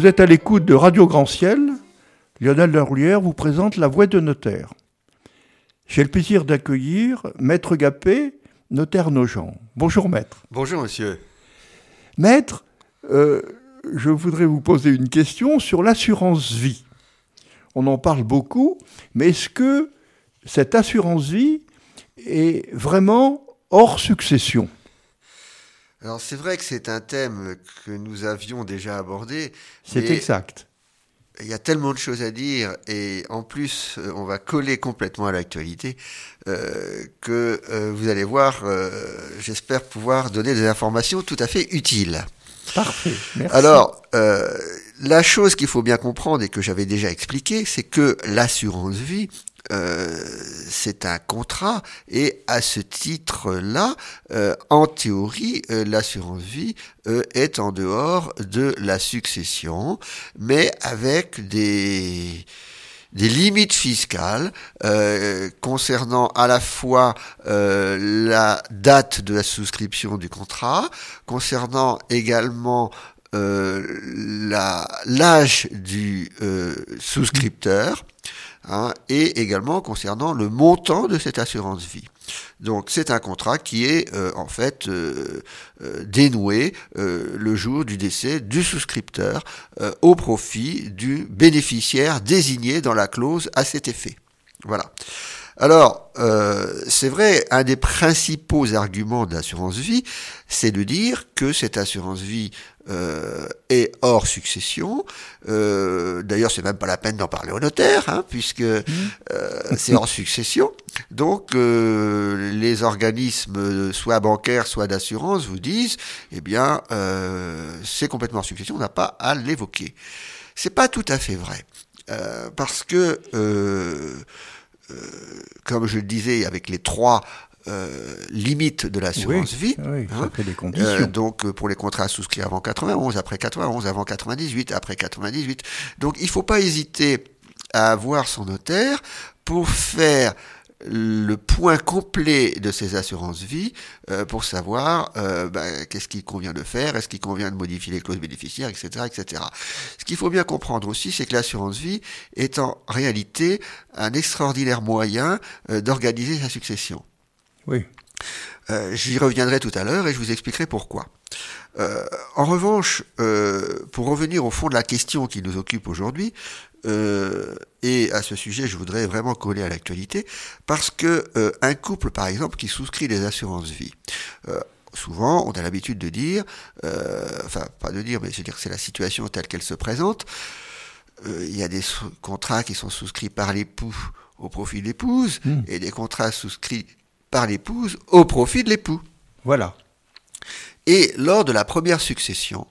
Vous êtes à l'écoute de Radio Grand Ciel. Lionel Lerlière vous présente La Voix de notaire. J'ai le plaisir d'accueillir Maître Gappé, notaire Nogent. Bonjour Maître. Bonjour Monsieur. Maître, je voudrais vous poser une question sur l'assurance vie. On en parle beaucoup, mais est-ce que cette assurance vie est vraiment hors succession ? Alors c'est vrai que c'est un thème que nous avions déjà abordé. C'est exact. Il y a tellement de choses à dire et en plus on va coller complètement à l'actualité que vous allez voir, j'espère pouvoir donner des informations tout à fait utiles. Parfait, merci. Alors, la chose qu'il faut bien comprendre et que j'avais déjà expliqué, c'est que l'assurance vie, c'est un contrat et à ce titre-là, en théorie, l'assurance vie est en dehors de la succession, mais avec des limites fiscales concernant à la fois la date de la souscription du contrat, concernant également l'âge du souscripteur, et également concernant le montant de cette assurance vie. Donc c'est un contrat qui est en fait dénoué le jour du décès du souscripteur au profit du bénéficiaire désigné dans la clause à cet effet. Voilà. Alors, c'est vrai, un des principaux arguments de l'assurance vie, c'est de dire que cette assurance vie est hors succession. D'ailleurs, c'est même pas la peine d'en parler au notaire, puisque c'est hors succession. Donc, les organismes, soit bancaires, soit d'assurance, vous disent, eh bien, c'est complètement hors succession, on n'a pas à l'évoquer. C'est pas tout à fait vrai, parce que comme je le disais, avec les trois limites de l'assurance vie, ça fait des conditions. donc pour les contrats souscrits avant 91, après 91, avant 98, après 98. Donc il ne faut pas hésiter à avoir son notaire pour faire le point complet de ces assurances vie pour savoir qu'est-ce qu'il convient de faire, est-ce qu'il convient de modifier les clauses bénéficiaires, etc., etc. Ce qu'il faut bien comprendre aussi, c'est que l'assurance vie est en réalité un extraordinaire moyen d'organiser sa succession. Oui. J'y reviendrai tout à l'heure et je vous expliquerai pourquoi. En revanche, pour revenir au fond de la question qui nous occupe aujourd'hui, et à ce sujet, je voudrais vraiment coller à l'actualité, parce que un couple, par exemple, qui souscrit des assurances vie, souvent, on a l'habitude de dire, pas de dire, mais je veux dire que c'est la situation telle qu'elle se présente, il y a des contrats qui sont souscrits par l'époux au profit de l'épouse, et des contrats souscrits par l'épouse au profit de l'époux. Voilà. Et lors de la première succession,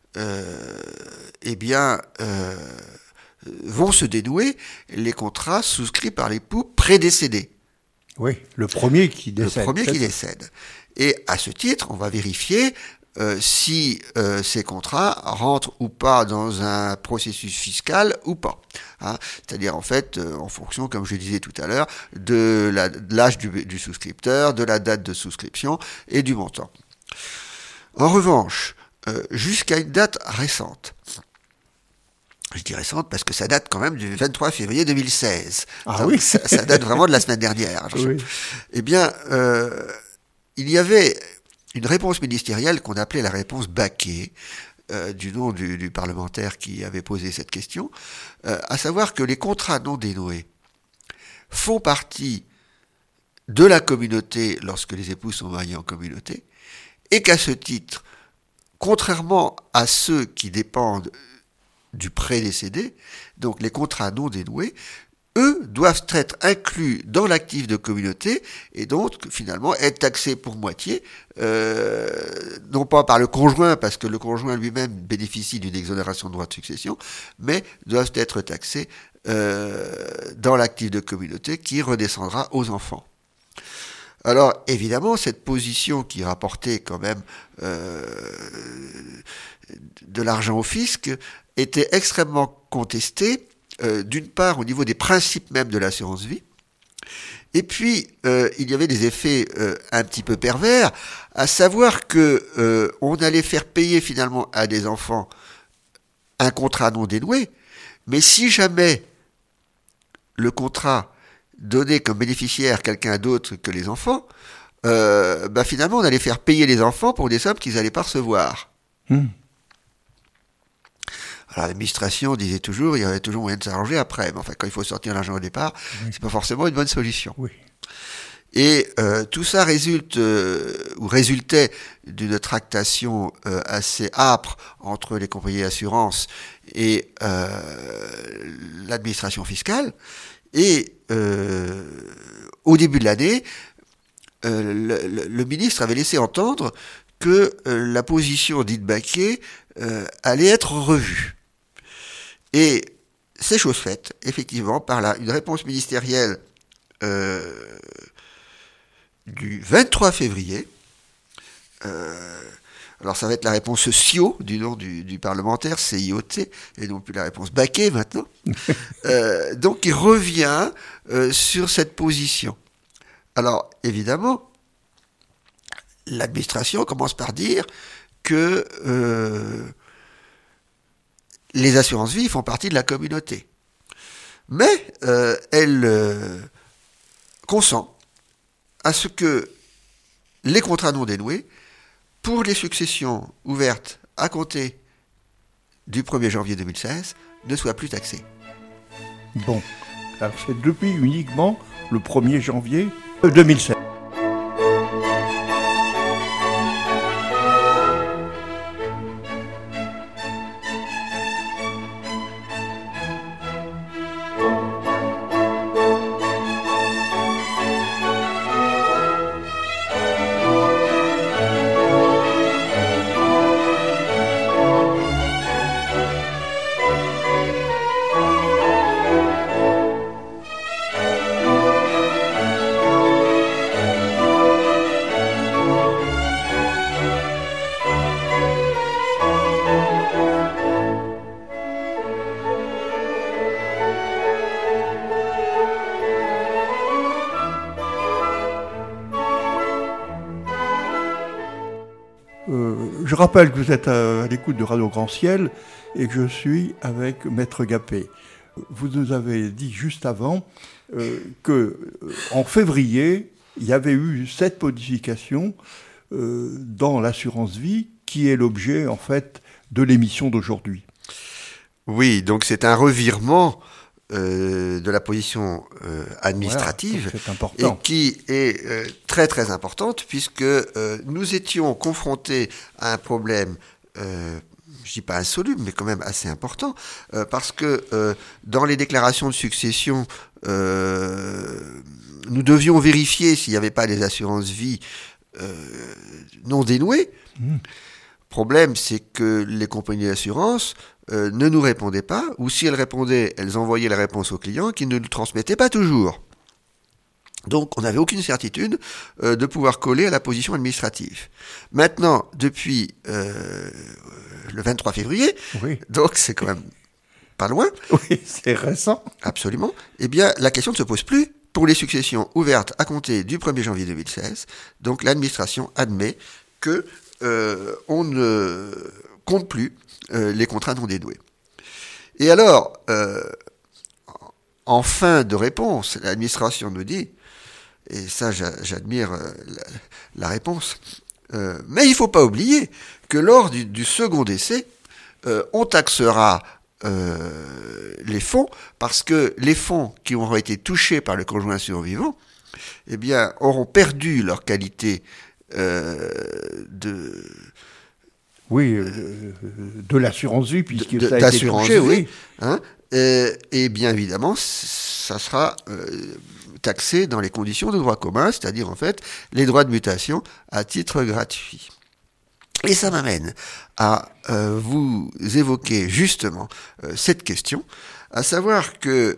vont se dénouer les contrats souscrits par l'époux prédécédé. Oui, le premier qui décède. Le premier qui décède. Et à ce titre, on va vérifier si ces contrats rentrent ou pas dans un processus fiscal ou pas. C'est-à-dire en fait, en fonction, comme je disais tout à l'heure, de l'âge du souscripteur, de la date de souscription et du montant. En revanche, jusqu'à une date récente, je dis récente parce que ça date quand même du 23 février 2016. Ah donc, oui. ça date vraiment de la semaine dernière. Oui. Eh bien, il y avait une réponse ministérielle qu'on appelait la réponse Baquet, du nom du parlementaire qui avait posé cette question, à savoir que les contrats non dénoués font partie de la communauté lorsque les époux sont mariés en communauté, et qu'à ce titre, contrairement à ceux qui dépendent du prédécédé, donc les contrats non dénoués, eux doivent être inclus dans l'actif de communauté et donc finalement être taxés pour moitié, non pas par le conjoint parce que le conjoint lui-même bénéficie d'une exonération de droit de succession, mais doivent être taxés dans l'actif de communauté qui redescendra aux enfants. Alors évidemment cette position qui rapportait quand même de l'argent au fisc était extrêmement contestée, d'une part au niveau des principes même de l'assurance vie, et puis il y avait des effets un petit peu pervers, à savoir que on allait faire payer finalement à des enfants un contrat non dénoué, mais si jamais le contrat donnait comme bénéficiaire quelqu'un d'autre que les enfants, finalement on allait faire payer les enfants pour des sommes qu'ils n'allaient pas recevoir. Alors l'administration disait toujours, il y avait toujours moyen de s'arranger après, mais enfin quand il faut sortir l'argent au départ, c'est pas forcément une bonne solution. Oui. Et tout ça résultait d'une tractation assez âpre entre les compagnies d'assurance et l'administration fiscale. Et au début de l'année, le ministre avait laissé entendre que la position dite Baquier allait être revue. Et c'est chose faite, effectivement, par une réponse ministérielle du 23 février. Alors ça va être la réponse CIO, du nom du parlementaire, CIOT, et non plus la réponse Baquier maintenant. Donc il revient sur cette position. Alors évidemment, l'administration commence par dire que les assurances-vie font partie de la communauté. Mais elle consent à ce que les contrats non dénoués, pour les successions ouvertes à compter du 1er janvier 2016, ne soient plus taxés. Bon, alors c'est depuis uniquement le 1er janvier 2016. Je rappelle que vous êtes à l'écoute de Radio Grand Ciel et que je suis avec Maître Gappé. Vous nous avez dit juste avant qu'en février, il y avait eu cette modification dans l'assurance vie qui est l'objet en fait de l'émission d'aujourd'hui. Oui, donc c'est un revirement de la position administrative, voilà, c'est important. Et qui est très très importante puisque nous étions confrontés à un problème, je dis pas insoluble, mais quand même assez important, parce que dans les déclarations de succession, nous devions vérifier s'il n'y avait pas des assurances vie non dénouées. Problème, c'est que les compagnies d'assurance ne nous répondaient pas, ou si elles répondaient, elles envoyaient la réponse au client qui ne nous transmettait pas toujours. Donc on n'avait aucune certitude de pouvoir coller à la position administrative. Maintenant, depuis le 23 février, oui. Donc c'est quand même pas loin. Oui, c'est récent. Absolument. Eh bien, la question ne se pose plus pour les successions ouvertes à compter du 1er janvier 2016. Donc l'administration admet que on ne compte plus les contrats non dénoués. Et alors, en fin de réponse, l'administration nous dit, et ça j'admire la réponse, mais il ne faut pas oublier que lors du second décès, on taxera les fonds, parce que les fonds qui auront été touchés par le conjoint survivant, eh bien, auront perdu leur qualité de l'assurance vie, puisque ça a été touché, oui. Hein, et bien évidemment, ça sera taxé dans les conditions de droit commun, c'est-à-dire en fait les droits de mutation à titre gratuit. Et ça m'amène à vous évoquer justement cette question, à savoir que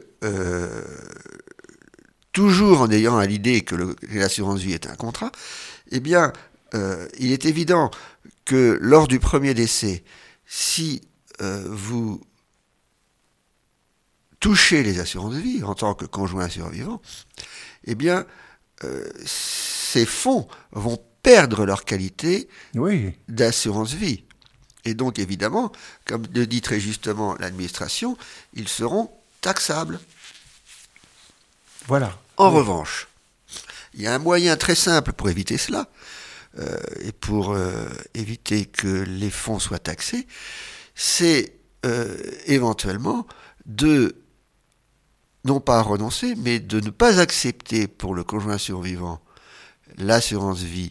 toujours en ayant à l'idée que l'assurance vie est un contrat, eh bien, il est évident que lors du premier décès, si vous touchez les assurances vie en tant que conjoint survivant, eh bien, ces fonds vont perdre leur qualité d'assurance vie. Et donc, évidemment, comme le dit très justement l'administration, ils seront taxables. Voilà. En revanche, il y a un moyen très simple pour éviter cela, et pour éviter que les fonds soient taxés, c'est éventuellement de, non pas renoncer, mais de ne pas accepter pour le conjoint survivant l'assurance vie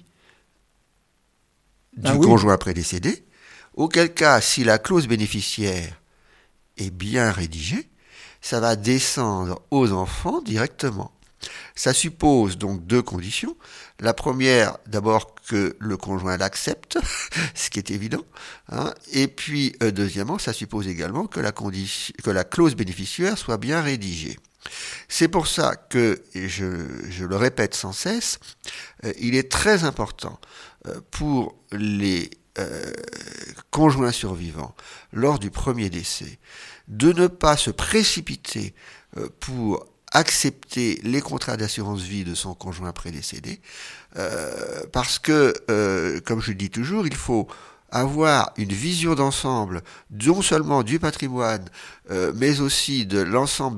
du conjoint prédécédé, auquel cas, si la clause bénéficiaire est bien rédigée, ça va descendre aux enfants directement. Ça suppose donc 2 conditions. La première, d'abord, que le conjoint l'accepte, ce qui est évident. Hein, et puis, deuxièmement, ça suppose également que la clause bénéficiaire soit bien rédigée. C'est pour ça que, et je le répète sans cesse, il est très important pour les conjoints survivants, lors du premier décès, de ne pas se précipiter pour accepter les contrats d'assurance vie de son conjoint prédécédé, parce que, comme je le dis toujours, il faut avoir une vision d'ensemble, non seulement du patrimoine, mais aussi de l'ensemble,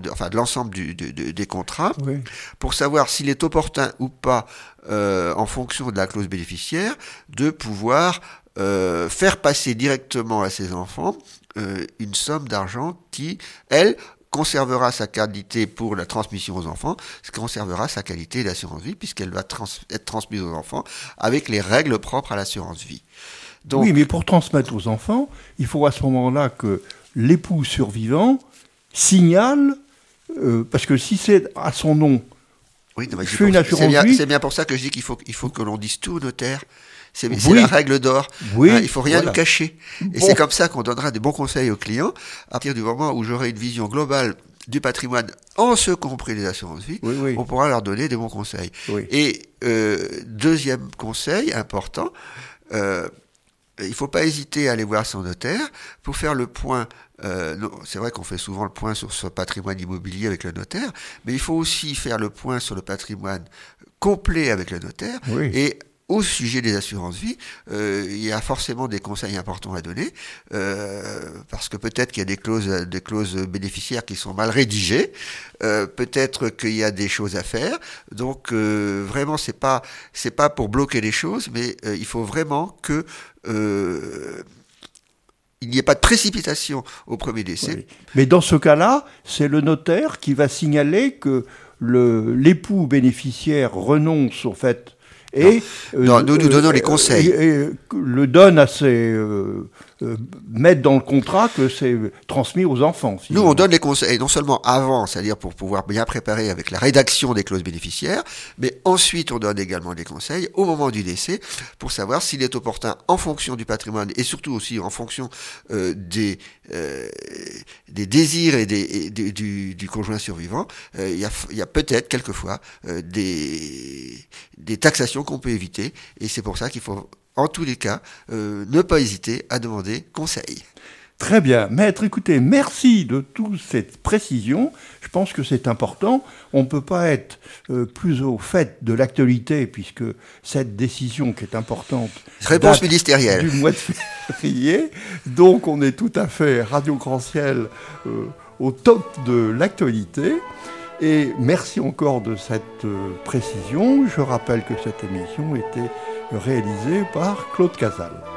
des contrats, oui, pour savoir s'il est opportun ou pas, en fonction de la clause bénéficiaire, de pouvoir faire passer directement à ses enfants une somme d'argent qui, elle, conservera sa qualité pour la transmission aux enfants, conservera sa qualité d'assurance vie, puisqu'elle va être transmise aux enfants avec les règles propres à l'assurance vie. Donc, oui, mais pour transmettre aux enfants, il faut à ce moment-là que l'époux survivant signale, parce que si c'est à son nom, oui, je fais une assurance vie. C'est bien pour ça que je dis qu'il faut que l'on dise tout au notaire. C'est la règle d'or. Oui, il ne faut rien nous cacher. Et c'est comme ça qu'on donnera des bons conseils aux clients, à partir du moment où j'aurai une vision globale du patrimoine, en ce compris les assurances vie, on pourra leur donner des bons conseils. Oui. Et deuxième conseil important, il ne faut pas hésiter à aller voir son notaire pour faire le point. C'est vrai qu'on fait souvent le point sur ce patrimoine immobilier avec le notaire, mais il faut aussi faire le point sur le patrimoine complet avec le notaire. Oui. Et au sujet des assurances vie, il y a forcément des conseils importants à donner, parce que peut-être qu'il y a des clauses bénéficiaires qui sont mal rédigées, peut-être qu'il y a des choses à faire. Donc vraiment, c'est pas pour bloquer les choses, mais il faut vraiment que il n'y ait pas de précipitation au premier décès. Oui. Mais dans ce cas-là, c'est le notaire qui va signaler que l'époux bénéficiaire renonce au fait. Et nous donnons les conseils. Le donne à ses mettre dans le contrat que c'est transmis aux enfants. Nous, on donne les conseils, non seulement avant, c'est-à-dire pour pouvoir bien préparer avec la rédaction des clauses bénéficiaires, mais ensuite on donne également des conseils au moment du décès pour savoir s'il est opportun en fonction du patrimoine et surtout aussi en fonction des désirs et du conjoint survivant. Il y a peut-être quelquefois des taxations qu'on peut éviter, et c'est pour ça qu'il faut en tous les cas ne pas hésiter à demander conseil. Très bien. Maître, écoutez, merci de toute cette précision. Je pense que c'est important. On ne peut pas être plus au fait de l'actualité, puisque cette décision qui est importante... Réponse ministérielle. ...du mois de février. Donc on est tout à fait Radio Grand Ciel au top de l'actualité. Et merci encore de cette précision. Je rappelle que cette émission était réalisée par Claude Casal.